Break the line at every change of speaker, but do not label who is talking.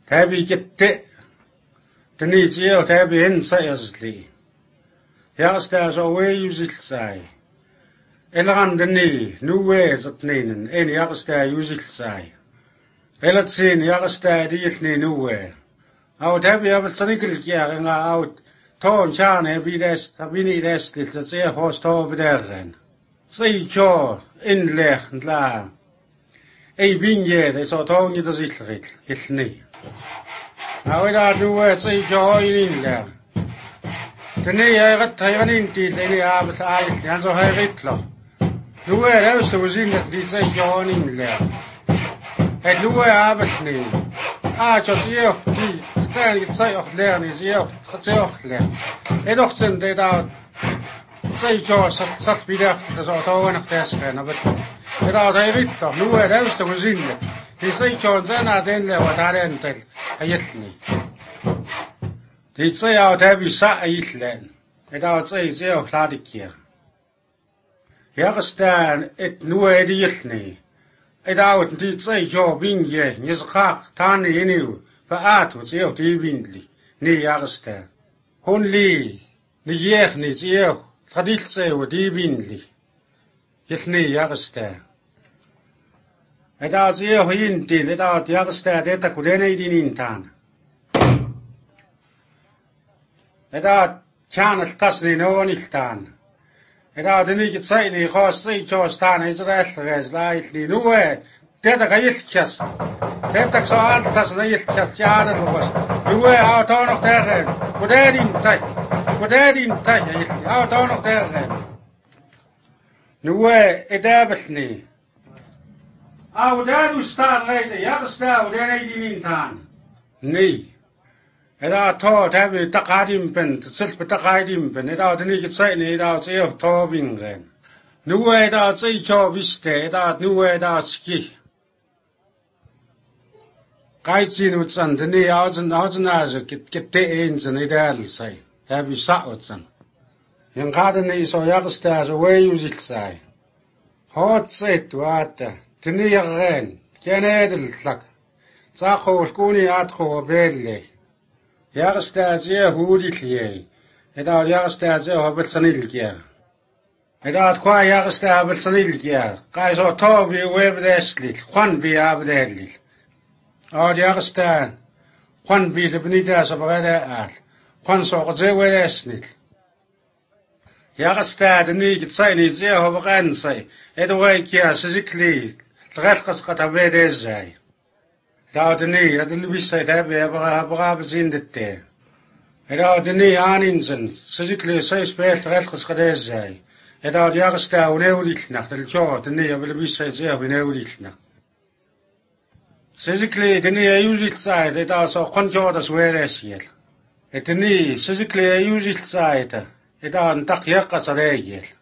Tabi gitte. Tani tiyo tabi en sayasli. Järstää så ujusilsai. Elran tani nuwe zatninen en järstää jusilsai. Elat sin järstää diilni nuwe. Au tabi abel sanikilkiarenga au toon chane bides tabini destil dat se hos to bederren. Seikjo inleg ntla. Ei binje de so toon ni dasilrit hilni. Au da nuwe seikjo inleg. Tani hayganin tiileni abel ail yan so hayritlo. Nuwe lawst wazinat di seikjo inleg. Het nuwe abelni. Tjotio die stel zei och lernen is jo gezocht lernen. En ochtend deed dat zei jo zat bidag dat zo toe nog test gaan maar het had hij rit nog nu het heeft te zien. Die zei jo zijn den wat daar en tel hij niet. Die zei jou heb je sa len. Het had zei zo klaar die keer. Hier staan het nu het niet. Het houdt die zei jo bin je is graag tane in Paatu zeo die windli, nee jarste. Honli, ni jech ni zeo, traditseo die windli. Jech nee jarste. Het had zeo hintil, het had jarste, detta kudene idin intaan. Het had tjanel tasni no niltaan. Het had niet het zijn, die goos zeetjo staan, is het echt laitli. Nu detta kan iltjas. Detta zo altas na iltjas jaren was. Nu houdt ook nog tegen. Wat in tijd, iltli. Houdt ook nog tegen. Nu het hebben niet. Au daar u staat rijden, ja staan, daar niet in taan. Nee. Het had tot hebben takadim ben, zelf takadim ben. Het had niet zijn, het had zeer tobingen. Nu het had zeker wiste, het had nu het had ski. Kaitsin utsan tani auzen kitte einsen ideal sai. Heb je sa utsan. Jan gaat ni so jagsta so we usil sai. Hot set wata tani ren kenedel tlak. Sacho skuni atcho belle. Jagsta ze huditlie. Eda jagsta ze habel sanilkia. Eda kwa jagsta habel sanilkia. Kai so tobi webdeslit. Kwan bi abdelit. Jagestaan. Juan biedt niet als op redden uit. Juan zorgt zeer weer eens niet. Jagestaan niet, het zijn niet zeer op redden zijn. Het week ja, ze zich lief. De rechters gaat er weer deze zijn. Dat niet, dat de wisheid hebben, hebben zin dit te. Het houdt niet aan in zijn. Ze zich lief, ze speelt de rechters gaat deze zijn. Het houdt jagestaan oneuwelijk nacht. Dat is ja, de niet, hebben de wisheid zeer oneuwelijk nacht. Physically, the knee usual side, it also conjure the swears here. It knee, physically usual side, it on tak yakas a regel.